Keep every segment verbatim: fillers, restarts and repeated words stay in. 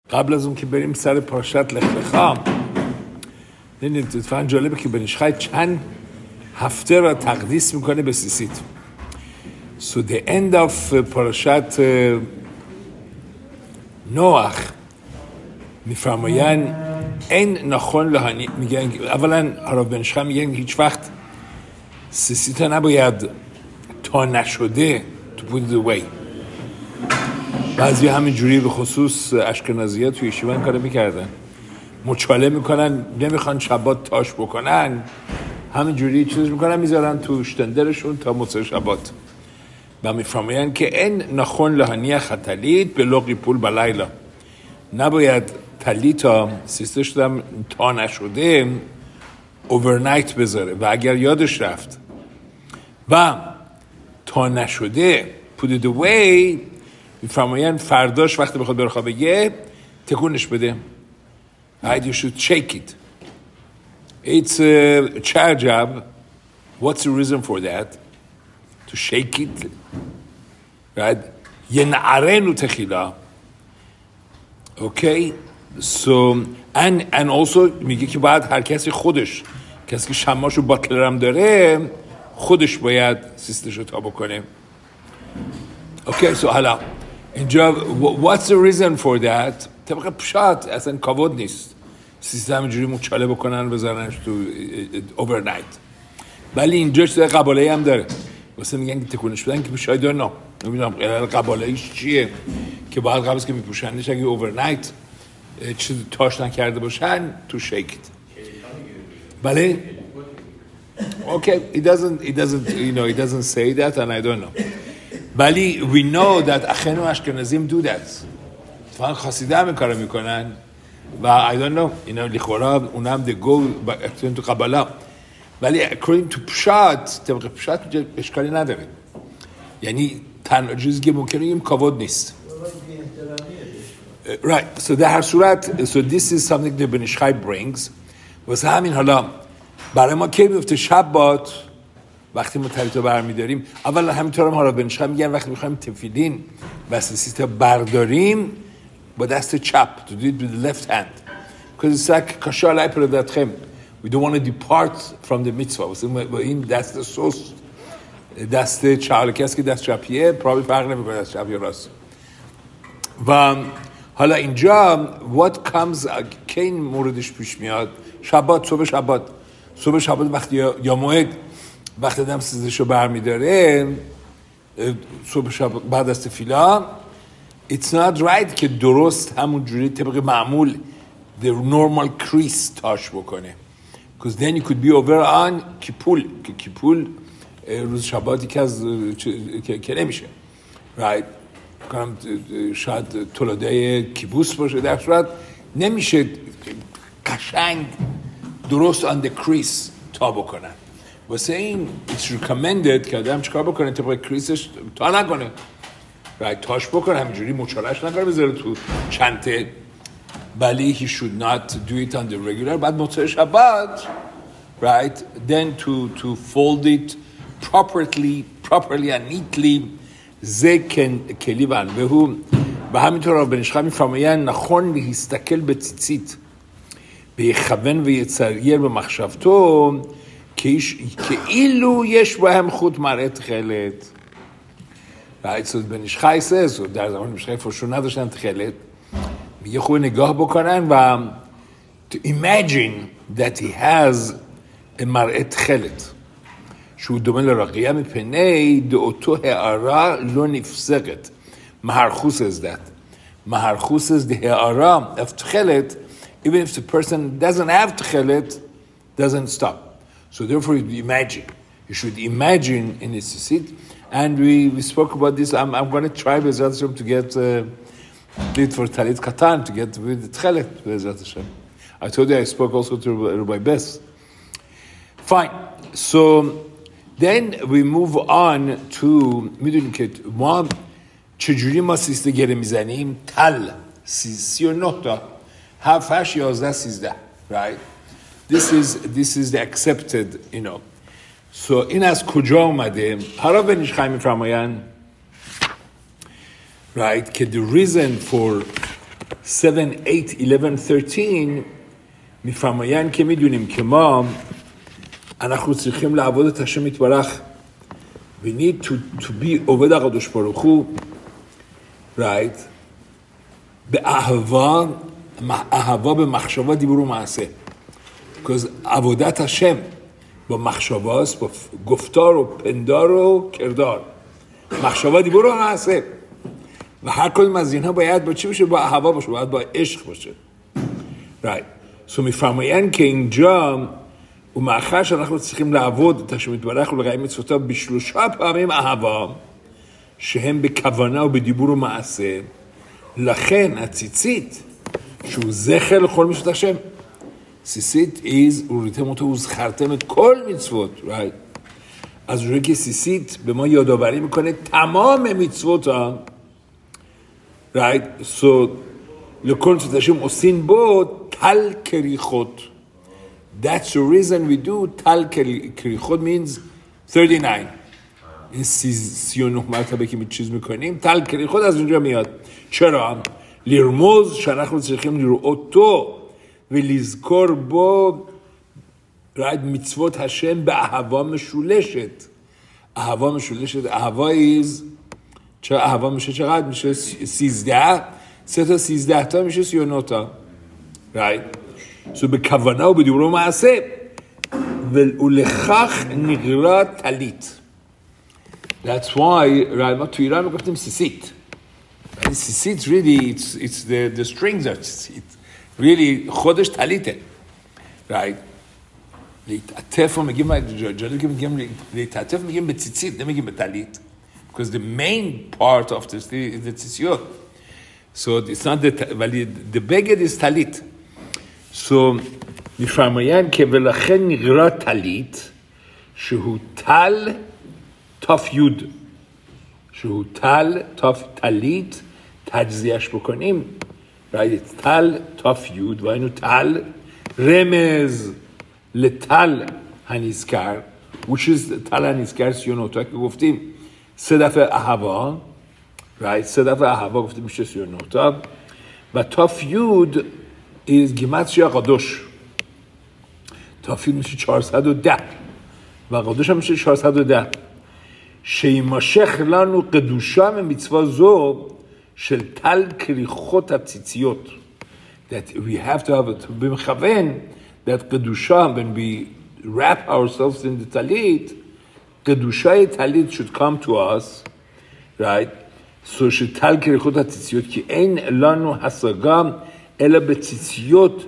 قبل از اون که بریم سر پارشت لخلخا، ببینید اتفاقا جالبه که بن ایش خی چند هفته را تقدیس میکنه به سیسیت. So the end of پارشت نوح میفرماین این نخون لحانی، میگن اولا هراو بن ایش خی میگن هیچ وقت سیسیت نباید تا نشده to put it away. بعضی همین جوری به خصوص اشکنازی‌ها توی یشیوا این کارو میکردن، مچاله میکنن، نمیخوان شبات تاش بکنن، همین جوری چیز میکنن میذارن تو شتندرشون تا موسیقی شبات. و میفرماین که این نخون لحانی خطلیت به لغی پول بلیلا، نباید تلیتا سیستش دم تا نشده اوورنایت بذاره و اگر یادش رفت و تا نشده put it away، میفرماین فرداش وقتی بخواد بره خوابه تکونش بده. right, you should shake it. It's a charge job. What's the reason for that? To shake it, right? ینعرنو تخیلا. Okay, so and and also میگه که باید هر کسی خودش، کسی که شماشو باتلرم داره خودش باید سیستشو تا بکنه. Okay, so حالا اینجا what's the reason for that؟ طبقه پشات اصلا کاود نیست سیستم اینجوری مچاله بکنن بذارنش تو overnight. ولی اینجا چیز قباله‌ای هم داره، واسه میگن که تکونش بدن که شاید نه نمیدونم قباله‌ایش چیه که باید قبل از که میپوشنش اگه overnight چیز تاش نکرده باشن تو شیکت. بله okay, it doesn't it doesn't you know it doesn't say that and I don't know. ولی we know that اخنو اشکنازیم do that. اتفاقا خاصیده هم این کارو میکنن و I don't know اینا لیخورا اونم they go اکتون تو قبالا، ولی according to پشات طبق پشات اشکالی نداره، یعنی تنها چیزی که ممکنه این کاود نیست. right, so در هر صورت so this is something that بن ایش خی brings. واسه همین حالا برای ما کی میفته شبات وقتی ما تلیتو برمیداریم. اولا همینطور هم حالا بن ایش خی میگن وقتی میخوایم تفیلین و سیسیتا برداریم با دست چپ to do it with the left hand because it's like کاشا لای پرداتخم we don't want to depart from the mitzvah. واسه با این دست سوست دست چهار کسی که دست چپیه probably فرق نمیکنه دست چپ یا راست. و حالا اینجا what comes که این موردش پیش میاد شبات صبح شبات صبح شبات وقتی یا موعد وقتی دم سیزشو برمیداره صبح شبات بعد از تفیلا it's not right که درست همون جوری طبق معمول the normal crease تاش بکنه because then you could be over on کیپول که کیپول روز شباتی که از که نمیشه right کنم شاید تولاده کیبوس باشه در صورت نمیشه قشنگ درست on the crease تا بکنن. واسه این it's recommended که آدم چکار بکنه طبق کریسش تا نکنه right تاش بکنه همینجوری مچالش نکنه بذاره تو چنته، ولی he should not do it on the regular. بعد موتور شبات right then to to fold it properly properly and neatly زکن کلیون بهو. و همینطور بن ایش خی میفرماین نخون لیستکل به ציצית بیخون و یצריר במחשבתו כאילו יש בהם חוט מראה תכלת. right so בן ایש חי says در زمان بن ایش خی فرشون نداشتن تخلت، میگه خوب نگاه بکنن و to imagine that he has a מראה תכלת שהוא דומה לרקיע מפני דעותו הערה לא נפסקת. מהרחוס is that. מהרחוס is the הערה of תכלת, even if the person doesn't have תכלת, doesn't stop. So therefore you imagine. You should imagine in his seat. And we, we spoke about this. I'm, I'm going to try Bezrat Hashem to get uh, lead for Talit Katan, to get with תכלת Bezrat Hashem. I told you I spoke also to Rabbi Bess. Fine. So then we move on to میدونیم که ما چجوری ما سیسته گره میزنیم تل سی و نه تا هفت هشت یازده سیزده right this is this is the accepted you know so این از کجا اومده؟ حالا بن ایش خی میفرماین right که the reason for seven, eight, eleven, thirteen מפרמיין כי מידונים כמו אנחנו צריכים לעבוד את השם יתברך. We need to, to be עובד הקדוש ברוך הוא, right? באהבה, אהבה במחשבה, דיבור ומעשה. because עבודת השם במחשבה, גופתר או פנדר או קרדר. מחשבה, דיבור ומעשה. ואחר כל מזינה באיית בצ'יב שבה אהבה באשה, באיית בה עשק באשה. right. so מפרמיין כאינג'ה, ומאחר שאנחנו צריכים לעבוד את השם יתברך ולראים מצוותיו בשלושה פעמים אהבה, שהם בכוונה ובדיבור ומעשה, לכן הציצית, שהוא זכר לכל מצוות השם, ציצית is, וראיתם אותו, וזכרתם את כל מצוות, right? אז הוא רואה כציצית, במה ידוברי מקונה תמام מצוותיו, right? so, לכל מצוות השם עושים בו תל כריכות. That's the reason we do tal kerichot means thirty-nine. In סיונו מערכת הבקים מצ'יז מקונים, tal kerichot אז נראה מיד. שרה, לרמוז שאנחנו צריכים לראותו ולזכור בו מצוות השם באהבה משולשת. אהבה משולשת, אהבה is, אהבה משולשת רד, משל סיזדה, סתר סיזדהתה משל סיונותה. right? so בכוונה ובדיבור ומעשה, ולכך נגרע טלית. That's why, right, מה תוירה מקפתם סיסית. סיסית, really, it's, it's the, the strings are סיסית. really, חודש טליתה. right? להתעטף ומגיעים, להתעטף ומגיעים בציצית, לא מגיעים בטלית. because the main part of this is the ציציות. so it's not the, the בגד is טלית. so, מפרמיין ולכן נגרע טלית, שהוא טל תוף יוד, שהוא טל תוף טלית, תגזייה שבוקונים, ראיתי טל תוף יוד, והיינו טל רמז לטל הנזכר, which is טל הנזכר סיונותו, כי גופתים סדף אהבה, ראית סדף אהבה גופתים שסיונותו, בתוף יוד, is גימטריה הקדוש. תפעיל משל צ'ארסד ודה. והקדוש המשל צ'ארסד ודה. שימשך לנו קדושה ממצווה זו של טל כריכות הציציות. That we have to have it. במכוון, that קדושה, when we wrap ourselves in the talit, קדושה טלית should come to us, right? so שטל כריכות הציציות, כי אין לנו השגה אלא בציציות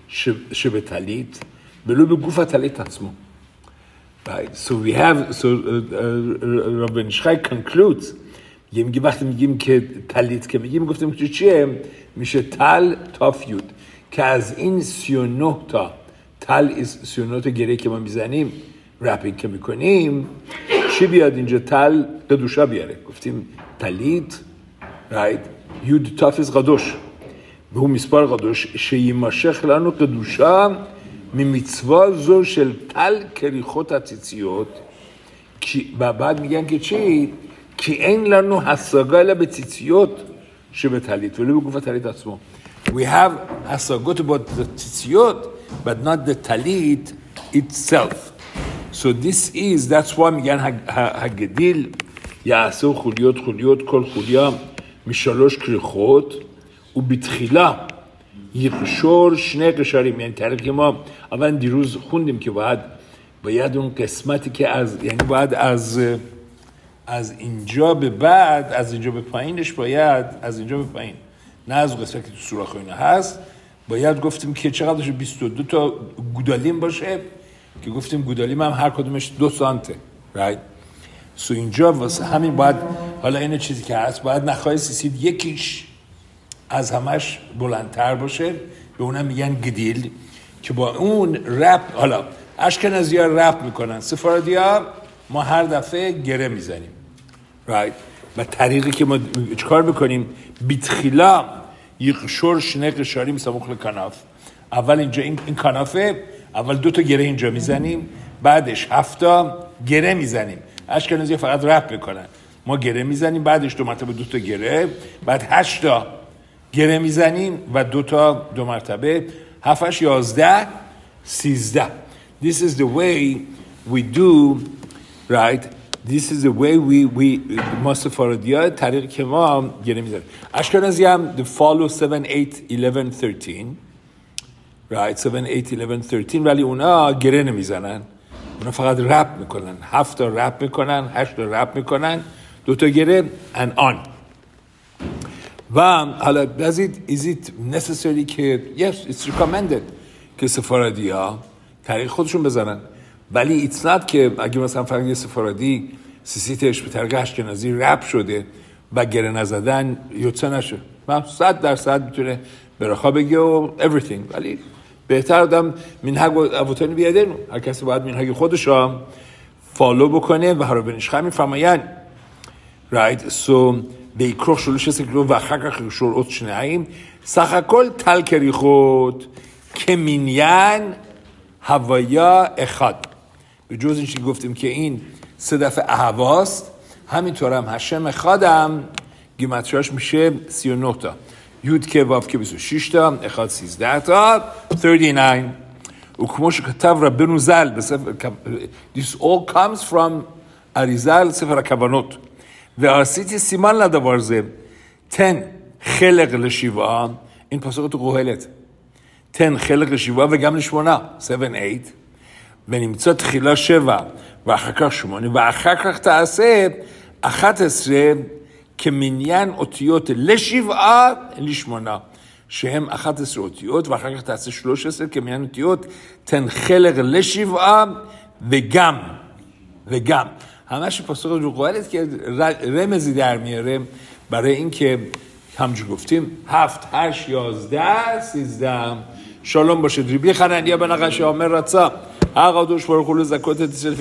שבטלית, ולא בגוף הטלית עצמו. Right. So we have, so רב בן ישחי concludes, אם גיבחתם מגיעים כטלית, כמגיעים גופתם כצ'יהם, משטל תוף יוד, כאז אין סיונותה, טל is סיונותה גרי כמה מזענים, רפינג כמקונים, שיביד אינג'ה טל קדושה בירה, גופתם טלית, right, יוד תוף is קדוש, והוא מספר קדוש, שימשך לנו קדושה ממצווה זו של טל כריכות הציציות, בבד מגיעים כתשית, כי אין לנו השגה אלא בציציות שבטלית, ולא בגוף הטלית עצמו. We have השגות about the ציציות, but not the talit itself. So this is, that's why מגיעים הגדיל, יעשו חוליות חוליות, כל חוליה משלוש כריכות, ובתחילה יקשור שני קשרים, يعني تعرف كما أولا دیروز خوندیم که باید باید اون قسمتی که از یعنی باید از از اینجا به بعد از اینجا به پایینش باید از اینجا به پایین نه از قسمتی که تو سوراخ اینا هست باید گفتیم که چقدرش بیست و دو تا گودالیم باشه که گفتیم گودالیم هم هر کدومش دو سانته right سو اینجا واسه همین باید حالا این چیزی که هست باید نخواهی سیسید یکیش از همش بلندتر باشه به اونم میگن گدیل که با اون رپ حالا اشکنازی ها رپ میکنن سفاردی ها ما هر دفعه گره میزنیم right و طریقی که ما چکار میکنیم بیتخیلا یقشور شنه قشاری سموخ لکناف اول اینجا این, این کنافه اول دو تا گره اینجا میزنیم بعدش هفتا گره میزنیم اشکنازی ها فقط رپ میکنن ما گره میزنیم بعدش دو مرتبه دو تا گره بعد هشتا گره میزنیم و دو تا دو مرتبه هفتش یازده سیزده. This is the way we do, right? This is the way we we ما سفارادی ها طریقی که ما گره میزنیم. اشکنازی هم the follow seven, eight, eleven, thirteen, right? seven, eight, eleven, thirteen ولی اونا گره نمیزنن، اونا فقط رپ میکنن، هفت تا رپ میکنن، هشت تا رپ میکنن، دو تا گره and on. و حالا does it is it necessary که yes it's recommended که سفارادی ها طریق خودشون بزنن، ولی it's not که اگه مثلا فرق یه سفارادی سیسیتش به طریق اشکنازی رپ شده و گره نزدن یوتسه نشه، من صد درصد میتونه برخوا بگه و everything، ولی بهتر آدم منهج ابوتانی بیادن، هر کسی باید منهج خودش رو فالو بکنه و هر بنشخه میفرمایند right so ויקרוך שלוש עשרה קילו ואחר כך ישור עוד שניים סך הכל טל כריכות כמניין هوaya אחד. به جز این چی گفتیم که این سه دفعه اهواست، همینطور هم هشم اخادم گیمتریاش میشه سی و نه تا، یود که واف که بیست و شش تا، اخاد سیزده تا سی و نه. و کموش کتاب ربنو زل بسفر this all comes from اریزل سفر کبانوت و آسیتی سیمان لدوارزه تن خلق لشیوه، این پاسخ تو قوهلت تن خلق لشیوه و گم لشمونه seven, eight و نمچه تخیلا شوه و אחר כך שמונה ואחר כך תעשה אחת עשרה כמניין אותיות לשבעה לשמונה שהם אחת עשרה אותיות ואחר כך תעשה שלוש עשרה כמניין אותיות תן חלק לשבעה וגם וגם همش پاسخ رو قوالت که رمزی در میاره برای این که همجور گفتیم هفت هشت یازده سیزده شالوم باشد ریبی خنندیا به نقش آمر رتسا آقا دوش برو خلو زکات